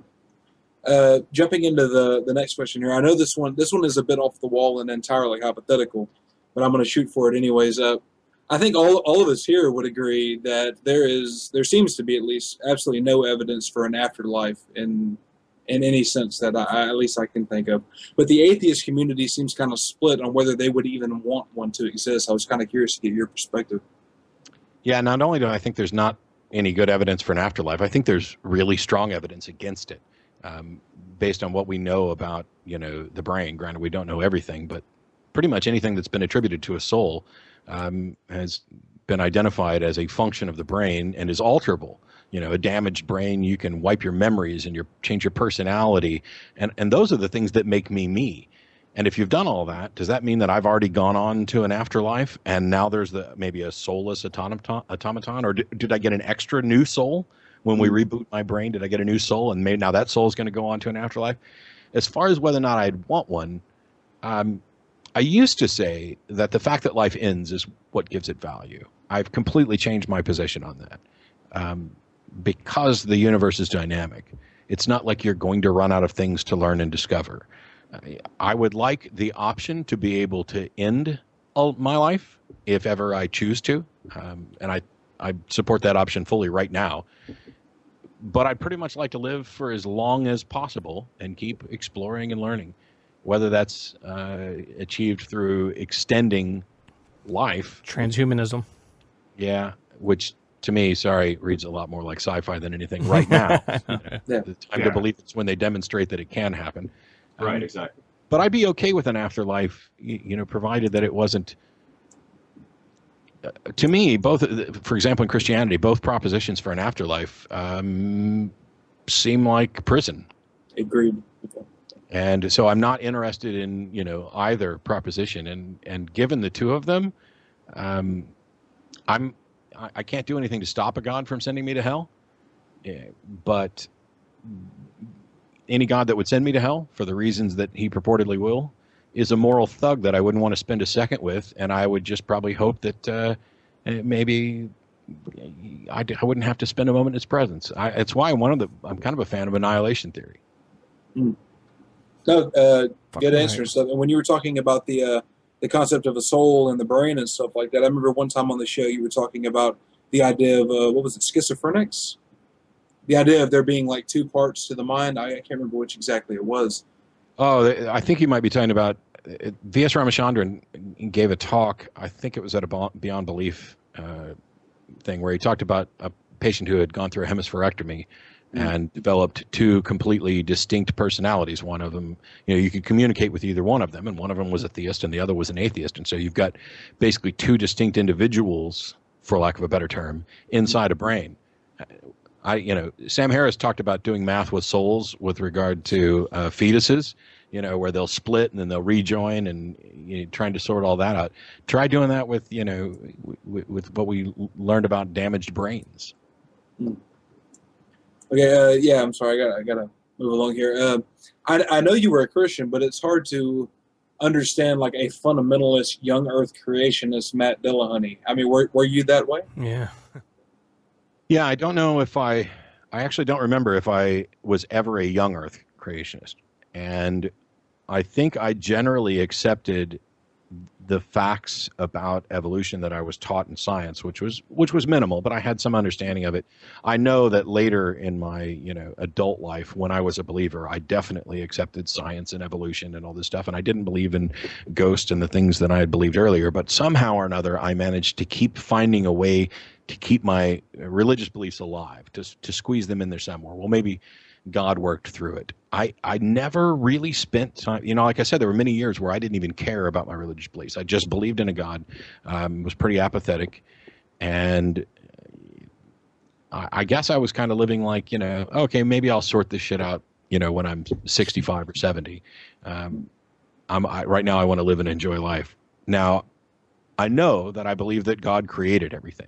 Uh, jumping into the, the next question here, I know this one this one is a bit off the wall and entirely hypothetical, but I'm going to shoot for it anyways. Uh, I think all all of us here would agree that there is there seems to be at least absolutely no evidence for an afterlife in in any sense that I, at least I can think of. But the atheist community seems kind of split on whether they would even want one to exist. I was kind of curious to get your perspective. Yeah, not only do I think there's not any good evidence for an afterlife, I think there's really strong evidence against it, um, based on what we know about, you know, the brain. Granted, we don't know everything, but pretty much anything that's been attributed to a soul um, has been identified as a function of the brain and is alterable. You know, a damaged brain, you can wipe your memories and your change your personality. And, and those are the things that make me me. And if you've done all that, does that mean that I've already gone on to an afterlife and now there's the maybe a soulless automaton? automaton or did, did I get an extra new soul when we reboot my brain? Did I get a new soul and maybe now that soul is going to go on to an afterlife? As far as whether or not I'd want one, Um, I used to say that the fact that life ends is what gives it value. I've completely changed my position on that. Um, because the universe is dynamic. It's not like you're going to run out of things to learn and discover. I would like the option to be able to end all my life if ever I choose to. Um, and I, I support that option fully right now. But I'd pretty much like to live for as long as possible and keep exploring and learning, whether that's uh, achieved through extending life. Transhumanism. Yeah, which to me, sorry, reads a lot more like sci-fi than anything right now. You know, Yeah. The time Yeah. to believe it's when they demonstrate that it can happen. Right, Um, exactly. But I'd be okay with an afterlife, you, you know, provided that it wasn't. Uh, to me, both, for example, in Christianity, both propositions for an afterlife um, seem like prison. Agreed. And so I'm not interested in, you know, either proposition. And, and given the two of them, um, I'm I, I can't do anything to stop a God from sending me to hell. Yeah, but any God that would send me to hell for the reasons that he purportedly will is a moral thug that I wouldn't want to spend a second with. And I would just probably hope that uh, maybe I, I wouldn't have to spend a moment in his presence. I, it's why I'm one of the, I'm kind of a fan of annihilation theory. No, uh, Fucking good right. answer and stuff. And when you were talking about the uh, the concept of a soul and the brain and stuff like that, I remember one time on the show you were talking about the idea of uh, what was it, schizophrenics? The idea of there being like two parts to the mind. I, I can't remember which exactly it was. Oh, I think you might be talking about uh, V S Ramachandran gave a talk. I think it was at a Bo- Beyond Belief uh, thing where he talked about a patient who had gone through a hemispherectomy and developed two completely distinct personalities. One of them, you know, you could communicate with either one of them, and one of them was a theist and the other was an atheist. And so you've got basically two distinct individuals, for lack of a better term, inside a brain. I, you know, Sam Harris talked about doing math with souls with regard to uh, fetuses, you know, where they'll split and then they'll rejoin, and you know, trying to sort all that out. Try doing that with, you know, with, with what we learned about damaged brains. Okay, uh, yeah, I'm sorry, I got I got to move along here. Uh, I I know you were a Christian, but it's hard to understand like a fundamentalist, young Earth creationist, Matt Dillahunty. I mean, were were you that way? Yeah. Yeah, I don't know if I, I actually don't remember if I was ever a young Earth creationist. And I think I generally accepted the facts about evolution that I was taught in science, which was which was minimal, but I had some understanding of it. I know that later in my, you know, adult life, when I was a believer, I definitely accepted science and evolution and all this stuff, and I didn't believe in ghosts and the things that I had believed earlier. But somehow or another, I managed to keep finding a way to keep my religious beliefs alive, to to squeeze them in there somewhere. Well, maybe God worked through it. I, I never really spent time, you know, like I said, there were many years where I didn't even care about my religious beliefs. I just believed in a God, um, was pretty apathetic. And I, I guess I was kind of living like, you know, okay, maybe I'll sort this shit out, you know, when I'm sixty-five or seventy. Um, I'm, I, right now I want to live and enjoy life. Now, I know that I believe that God created everything.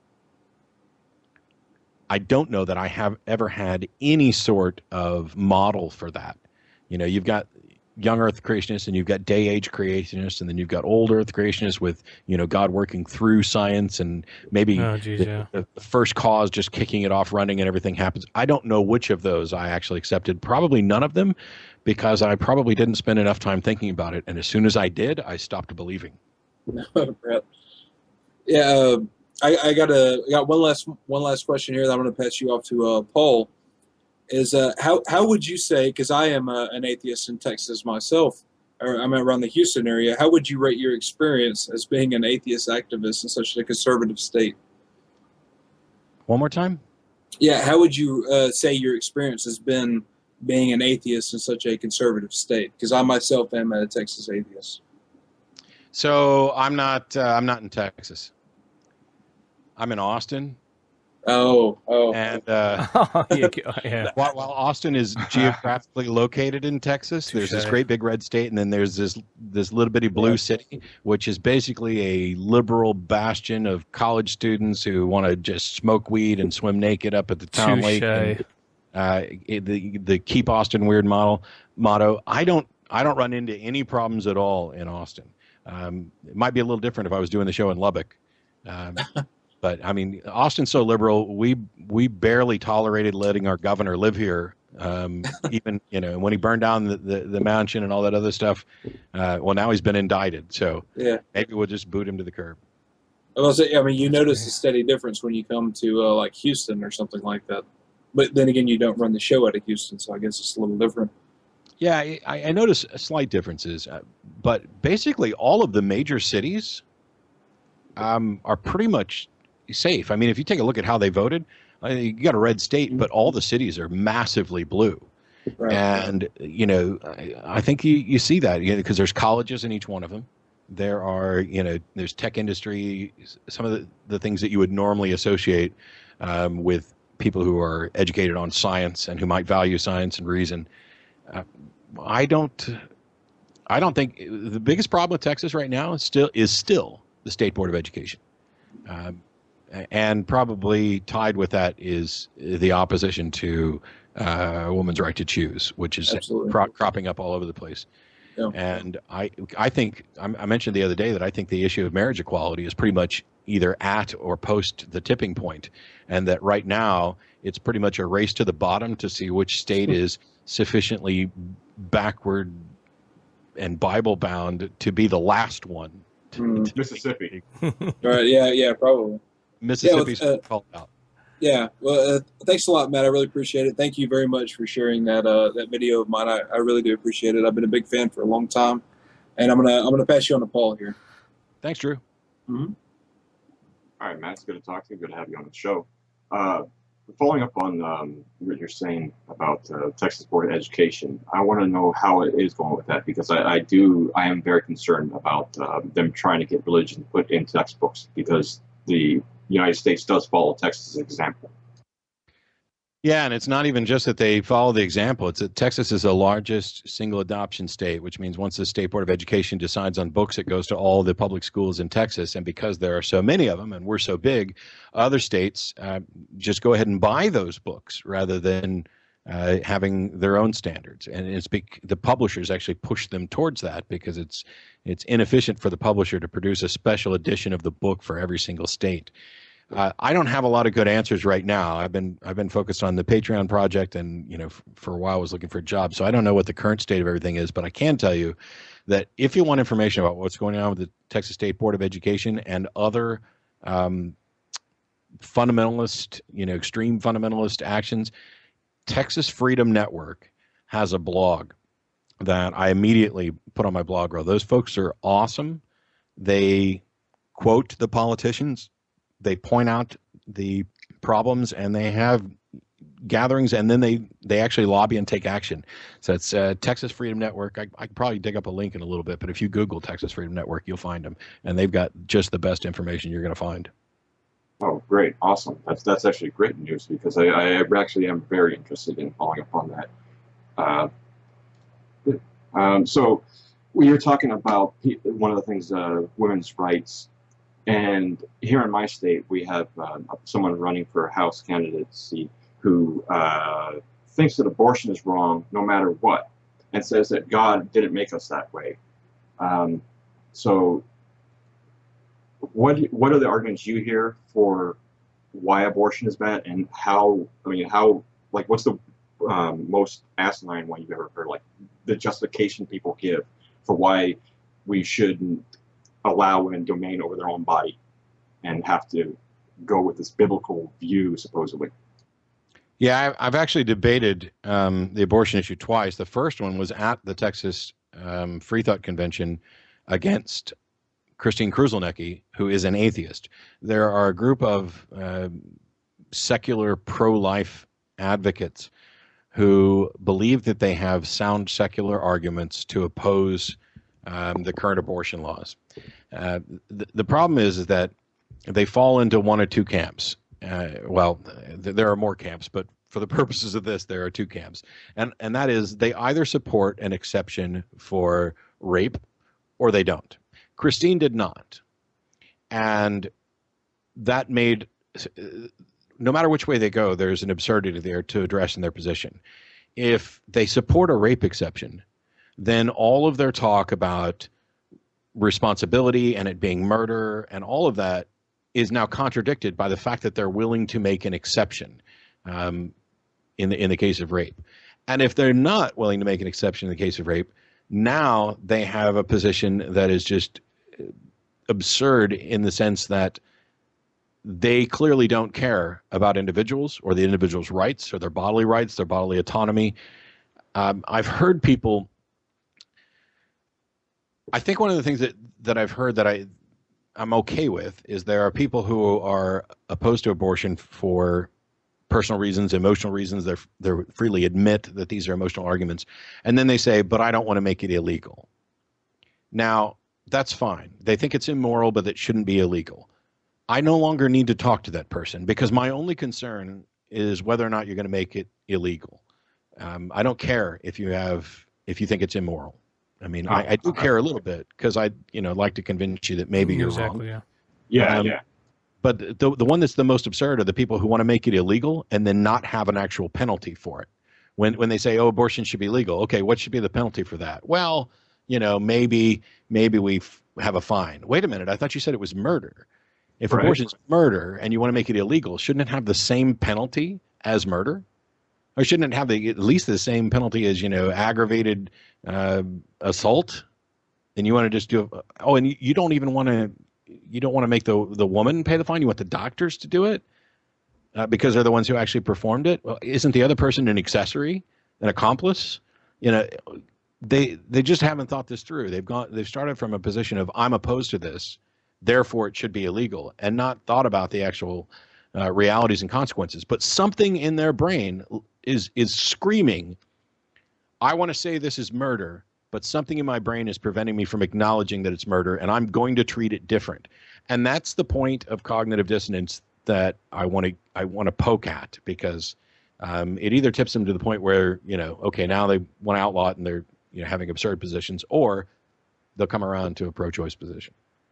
I don't know that I have ever had any sort of model for that. You know, you've got young Earth creationists and you've got day age creationists, and then you've got old Earth creationists with, you know, God working through science and maybe Oh, geez, the, yeah. the first cause just kicking it off running and everything happens. I don't know which of those I actually accepted. Probably none of them, because I probably didn't spend enough time thinking about it. And as soon as I did, I stopped believing. Brett. Yeah, uh, I, I got a I got one last one last question here that I'm going to pass you off to uh, Paul. Is uh, how how would you say? Because I am uh, an atheist in Texas myself, or I'm around the Houston area. How would you rate your experience as being an atheist activist in such a conservative state? One more time? Yeah, how would you uh, say your experience has been being an atheist in such a conservative state? Because I myself am a Texas atheist. So I'm not uh, I'm not in Texas. I'm in Austin, Oh, oh, and uh, Oh, yeah, yeah. while, while Austin is geographically located in Texas, there's this Touche. great big red state, and then there's this this little bitty blue Yeah. city, which is basically a liberal bastion of college students who want to just smoke weed and swim naked up at the town lake. Touche. And, uh, it- the the keep Austin weird model motto. I don't I don't run into any problems at all in Austin. Um, it might be a little different if I was doing the show in Lubbock. Um, but I mean, Austin's so liberal. We we barely tolerated letting our governor live here. Um, even you know when he burned down the, the, the mansion and all that other stuff. Uh, well, now he's been indicted, so Yeah. maybe we'll just boot him to the curb. I was say, I mean, you notice a steady difference when you come to uh, like Houston or something like that. But then again, you don't run the show out of Houston, so I guess it's a little different. Yeah, I, I notice slight differences, uh, but basically all of the major cities um, are pretty much safe. I mean, if you take a look at how they voted, uh, you got a red state, but all the cities are massively blue. Right. And, you know, I, I think you, you see that you know, because there's colleges in each one of them. There are, you know, there's tech industry, some of the, the things that you would normally associate um, with people who are educated on science and who might value science and reason. Uh, I don't, I don't think the biggest problem with Texas right now is still is still the State Board of Education, um, and probably tied with that is the opposition to uh, a woman's right to choose, which is cro- cropping up all over the place. Yeah. And I, I think I mentioned the other day that I think the issue of marriage equality is pretty much either at or post the tipping point, and that right now it's pretty much a race to the bottom to see which state is sufficiently backward and Bible bound to be the last one. To, Mm. to Mississippi. Right? Yeah, yeah, probably. Mississippi's Yeah, with, uh, called out. Yeah. Well, uh, thanks a lot, Matt. I really appreciate it. Thank you very much for sharing that uh, that video of mine. I, I really do appreciate it. I've been a big fan for a long time, and I'm gonna I'm gonna pass you on to Paul here. Thanks, Drew. Mm-hmm. All right, Matt, it's good to talk to you. Good to have you on the show. Uh, following up on um, what you're saying about uh, Texas Board of Education, I want to know how it is going with that, because I, I do, I am very concerned about uh, them trying to get religion put in textbooks, because the United States does follow Texas' example. Yeah, and it's not even just that they follow the example. It's that Texas is the largest single adoption state, which means once the State Board of Education decides on books, it goes to all the public schools in Texas. And because there are so many of them and we're so big, other states uh, just go ahead and buy those books rather than uh, having their own standards. And it's bec- the publishers actually push them towards that because it's it's inefficient for the publisher to produce a special edition of the book for every single state. Uh, I don't have a lot of good answers right now. I've been I've been focused on the Patreon project, and you know, f- for a while I was looking for a job, so I don't know what the current state of everything is. But I can tell you that if you want information about what's going on with the Texas State Board of Education and other um, fundamentalist, you know, extreme fundamentalist actions, Texas Freedom Network has a blog that I immediately put on my blog roll. Those folks are awesome. They quote the politicians. They point out the problems, and they have gatherings, and then they, they actually lobby and take action. So it's uh, Texas Freedom Network. I, I could probably dig up a link in a little bit, but if you Google Texas Freedom Network, you'll find them, and they've got just the best information you're going to find. Oh, great. Awesome. That's that's actually great news, because I, I actually am very interested in following up on that. Uh, um, so when you're talking about one of the things, uh, women's rights, and here in my state, we have uh, someone running for House candidacy who uh, thinks that abortion is wrong no matter what, and says that God didn't make us that way. Um, so what what are the arguments you hear for why abortion is bad, and how, I mean, how, like, what's the um, most asinine one you've ever heard, like the justification people give for why we shouldn't allow women domain over their own body and have to go with this biblical view, supposedly? Yeah, I've actually debated um, the abortion issue twice. The first one was at the Texas um, Free Thought Convention against Christine Kruzelnicki, who is an atheist. There are a group of uh, secular pro-life advocates who believe that they have sound secular arguments to oppose um, the current abortion laws. Uh, the, the problem is, is that they fall into one or two camps. Uh, well, th- there are more camps, but for the purposes of this, there are two camps. And, and that is, they either support an exception for rape or they don't. Christine did not. And that made, no matter which way they go, there's an absurdity there to address in their position. If they support a rape exception, then all of their talk about responsibility and it being murder and all of that is now contradicted by the fact that they're willing to make an exception um, in the in the case of rape. And if they're not willing to make an exception in the case of rape, now they have a position that is just absurd in the sense that they clearly don't care about individuals or the individual's rights or their bodily rights, their bodily autonomy. Um, I've heard people, I think one of the things that, that I've heard that I, I'm okay with is there are people who are opposed to abortion for personal reasons, emotional reasons. They're, they freely admit that these are emotional arguments. And then they say, but I don't want to make it illegal. Now, that's fine. They think it's immoral, but it shouldn't be illegal. I no longer need to talk to that person because my only concern is whether or not you're going to make it illegal. Um, I don't care if you have, if you think it's immoral. I mean, oh, I, I do care a little bit because I, you know, like to convince you that maybe you're exactly, wrong. Yeah, yeah, um, yeah. But the the one that's the most absurd are the people who want to make it illegal and then not have an actual penalty for it. When when they say, oh, abortion should be legal. Okay, what should be the penalty for that? Well, you know, maybe maybe we f- have a fine. Wait a minute. I thought you said it was murder. If Right. abortion is murder and you want to make it illegal, shouldn't it have the same penalty as murder? Or shouldn't it have the, at least the same penalty as, you know, aggravated uh, assault? And you want to just do, oh, and you, you don't even want to, you don't want to make the the woman pay the fine. You want the doctors to do it uh, because they're the ones who actually performed it. Well, isn't the other person an accessory, an accomplice? You know, they they just haven't thought this through. They've gone, they've started from a position of I'm opposed to this, therefore it should be illegal, and not thought about the actual uh, realities and consequences. But something in their brain is is screaming, I want to say this is murder, but something in my brain is preventing me from acknowledging that it's murder, and I'm going to treat it different. And that's the point of cognitive dissonance that I want to I want to poke at, because um, it either tips them to the point where, you know, okay, now they want to outlaw it and they're, you know, having absurd positions, or they'll come around to a pro-choice position.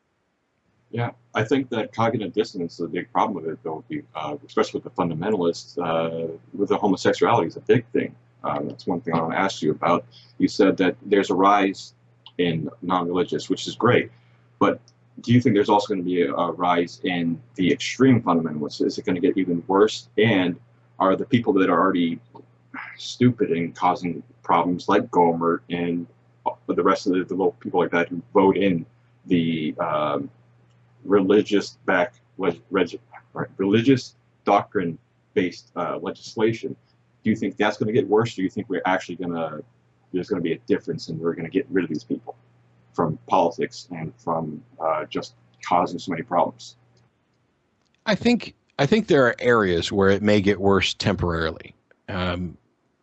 Yeah, I think that cognitive dissonance is a big problem with it, though, uh, especially with the fundamentalists. Uh, with the homosexuality is a big thing. Um, that's one thing I want to ask you about. You said that there's a rise in non-religious, which is great, but do you think there's also going to be a, a rise in the extreme fundamentalists? Is it going to get even worse? And are the people that are already stupid and causing problems, like Gomer and the rest of the, the little people like that who vote in the um, religious back reg, reg, right, religious doctrine based uh, legislation, do you think that's going to get worse? Do you think we're actually going to, there's going to be a difference and we're going to get rid of these people from politics and from uh, just causing so many problems? I think I think there are areas where it may get worse temporarily. Um,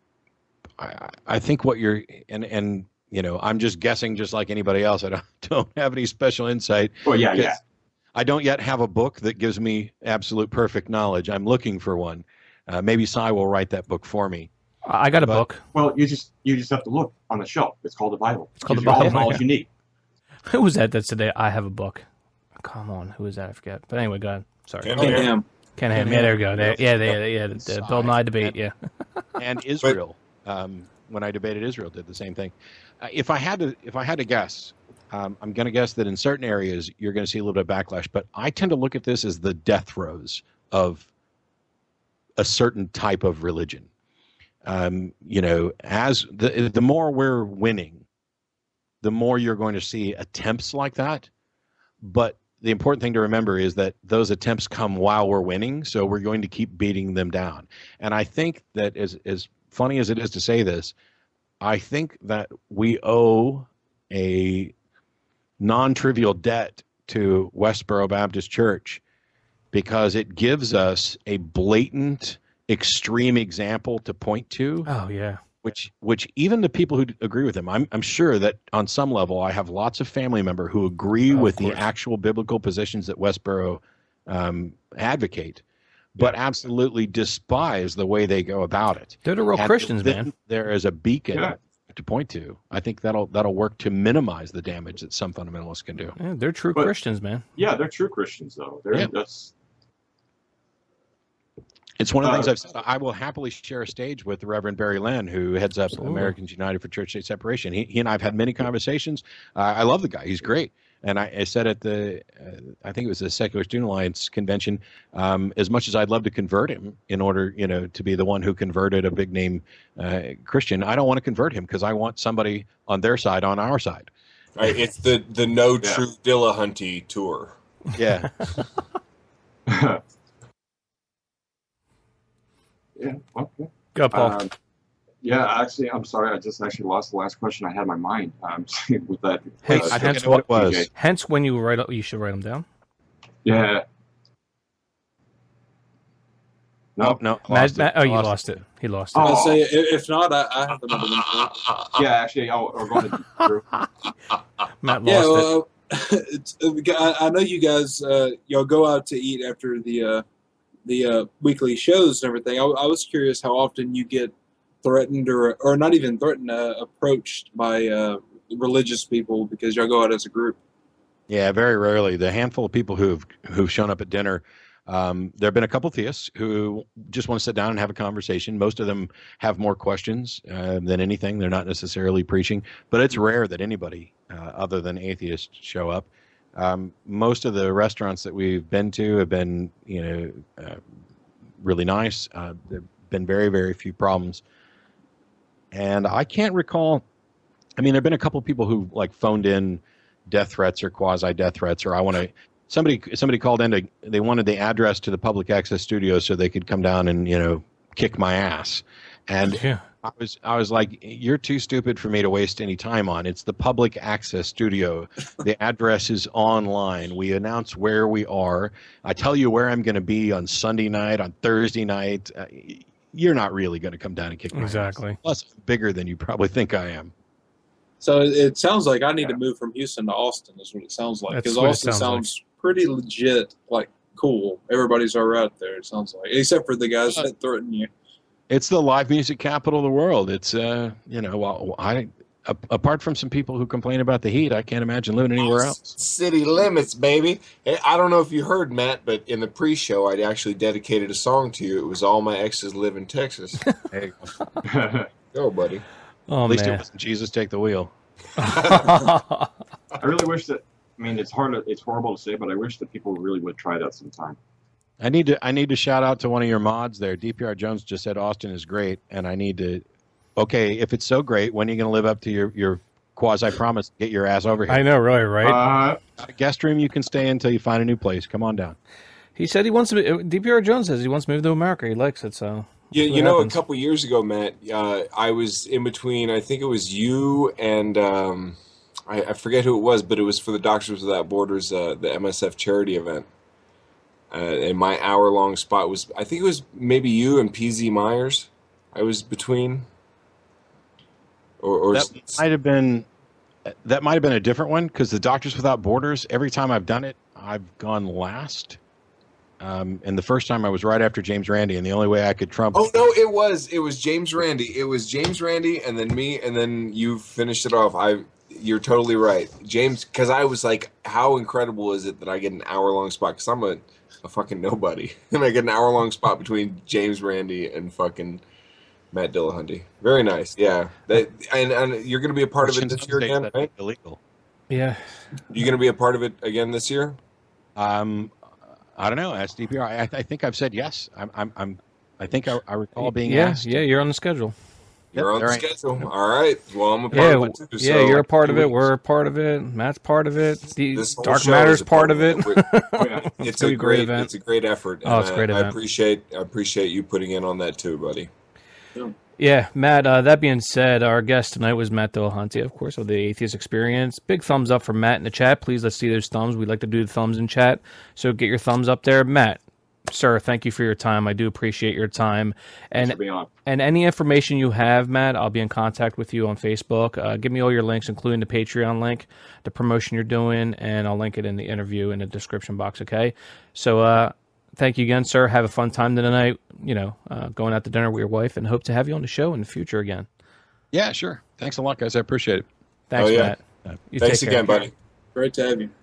I, I think what you're and and you know, I'm just guessing, just like anybody else. I don't, don't have any special insight. Oh yeah, yeah. I don't yet have a book that gives me absolute perfect knowledge. I'm looking for one. Uh, maybe Cy will write that book for me. I got a But- book. Well, you just you just have to look on the shelf. It's called the Bible. It's called Gives the you all Bible, knowledge yeah. you need. Who was that that said that I have a book? Come on, who is that? I forget. But anyway, go ahead. Sorry. Ken Ken Ham. Ham. Ham. Ken Yeah, there we Ham. go. There, yeah, there, yeah, the, the Sigh. Bill Nye debate. Yeah. And Israel, um, when I debated Israel, did the same thing. Uh, if I had to, if I had to guess, um, I'm going to guess that in certain areas you're going to see a little bit of backlash. But I tend to look at this as the death throes of a certain type of religion. Um, you know, as the the more we're winning, the more you're going to see attempts like that. But the important thing to remember is that those attempts come while we're winning, so we're going to keep beating them down. And I think that, as as funny as it is to say this, I think that we owe a non-trivial debt to Westboro Baptist Church, because it gives us a blatant, extreme example to point to, Oh yeah. which which even the people who agree with him, I'm I'm sure that on some level I have lots of family members who agree Of with course. the actual biblical positions that Westboro um, advocate, but absolutely despise the way they go about it. They're the real And Christians, then man. There is a beacon Yeah. to point to. I think that'll that'll work to minimize the damage that some fundamentalists can do. Yeah, they're true But- Christians, man. Yeah, they're true Christians though. They're Yeah. that's It's one of the things Uh, I've said. I will happily share a stage with the Reverend Barry Lynn, who heads up Absolutely. Americans United for Church-State Separation. He, he and I have had many conversations. Uh, I love the guy. He's great. And I, I said at the, uh, I think it was the Secular Student Alliance convention, um, as much as I'd love to convert him in order, you know, to be the one who converted a big name uh, Christian, I don't want to convert him because I want somebody on their side, on our side. Right, it's the the no Yeah. true Dillahunty tour. Yeah. Yeah. Okay. Go, Paul. Um, yeah. Actually, I'm sorry. I just actually lost the last question I had in my mind. Um, with that. Hey, uh, I hence think I know what it was. T J. Hence, when you write, you should write them down. Yeah. No, No. no. I Matt, lost it. Matt, oh, I you lost lost it. He lost it. Oh. I'll say, i- if not, I, I have another one. for you. Yeah. Actually, I'll, I'll go ahead. Drew. Matt lost Yeah, it. well, it's, I, I know you guys, uh, y'all go out to eat after the uh, the uh, weekly shows and everything. I, I was curious how often you get threatened or or not even threatened, uh, approached by uh, religious people because y'all go out as a group. Yeah, very rarely. The handful of people who've who've shown up at dinner, um, there have been a couple theists who just want to sit down and have a conversation. Most of them have more questions uh, than anything. They're not necessarily preaching, but it's rare that anybody uh, other than atheists show up. Um, most of the restaurants that we've been to have been, you know, uh, really nice. Uh, there've been very, very few problems, and I can't recall. I mean, there've been a couple people who like phoned in death threats or quasi death threats, or I want to. Somebody somebody called in to. They wanted the address to the public access studio so they could come down and you know kick my ass, and Yeah. I was I was like, you're too stupid for me to waste any time on. It's the public access studio. The address is online. We announce where we are. I tell you where I'm going to be on Sunday night, on Thursday night. Uh, you're not really going to come down and kick my Exactly. ass. Plus, I'm bigger than you probably think I am. So it, it sounds like I need to move from Houston to Austin. Is what it sounds like That's because what it Austin sounds sounds pretty legit, like cool. Everybody's all right there. It sounds like, except for the guys that threaten you. It's the live music capital of the world. It's uh, you know, well, I a, apart from some people who complain about the heat, I can't imagine living anywhere else. City limits, baby. Hey, I don't know if you heard, Matt, but in the pre-show, I actually dedicated a song to you. It was "All My Exes Live in Texas." There you go. Go, buddy. Oh, At least it man. wasn't Jesus Take the Wheel. I really wish that. I mean, it's hard. To, it's horrible to say, but I wish that people really would try that sometime. I need to I need to shout out to one of your mods there. D P R Jones just said Austin is great, and I need to. Okay, if it's so great, when are you going to live up to your your quasi promise? Get your ass over here. I know, really, right? Uh, Got a guest room you can stay in until you find a new place. Come on down. He said he wants to. D P R Jones says he wants to move to America. He likes it, so. You, What you know, happens? a couple years ago, Matt, uh, I was in between. I think it was you and um, I, I forget who it was, but it was for the Doctors Without Borders, uh, the M S F charity event. Uh, and my hour-long spot was, I think it was maybe you and P Z Myers. I was between, or, or That might have been that might have been a different one because the Doctors Without Borders. Every time I've done it, I've gone last. Um, and the first time I was right after James Randi, and the only way I could trump. oh no, it was it was James Randi. It was James Randi, and then me, and then you finished it off. I, you're totally right, James. Because I was like, how incredible is it that I get an hour-long spot? Because I'm a a fucking nobody, and I get an hour-long spot between James Randi and fucking Matt Dillahunty. Very nice, yeah. That and, and you're gonna be a part of Which it in this some year states again, that's right? illegal. Yeah. You're gonna be a part of it again this year. Um, I don't know. Ask D P R. I, I think I've said yes. I'm. I'm. I'm I think I, I recall being yeah, asked. yeah, you're on the schedule. You're Yep, on the all right. schedule. All right. Well, I'm a part Yeah, of it too. yeah, so you're a part of two it. weeks. We're a part of it. Matt's part of it. The This whole Dark show Matter's is a part of it. oh, yeah. It's gonna a be a great great, event. it's a great effort. Oh, it's a and great I, I event. appreciate, I appreciate you putting in on that too, buddy. Yeah, Matt, uh, that being said, our guest tonight was Matt Dillahunty, of course, of the Atheist Experience. Big thumbs up for Matt in the chat. Please, let's see those thumbs. We like to do the thumbs in chat, so get your thumbs up there. Matt, sir, thank you for your time. I do appreciate your time. Thanks And for being on. and any information you have, Matt, I'll be in contact with you on Facebook. Uh, give me all your links, including the Patreon link, the promotion you're doing, and I'll link it in the interview in the description box, okay? So uh, thank you again, sir. Have a fun time tonight, you know, uh, going out to dinner with your wife, and hope to have you on the show in the future again. Yeah, sure. Thanks a lot, guys. I appreciate it. Thanks, Oh, yeah. Matt. You Thanks take care. again, buddy. Great to have you.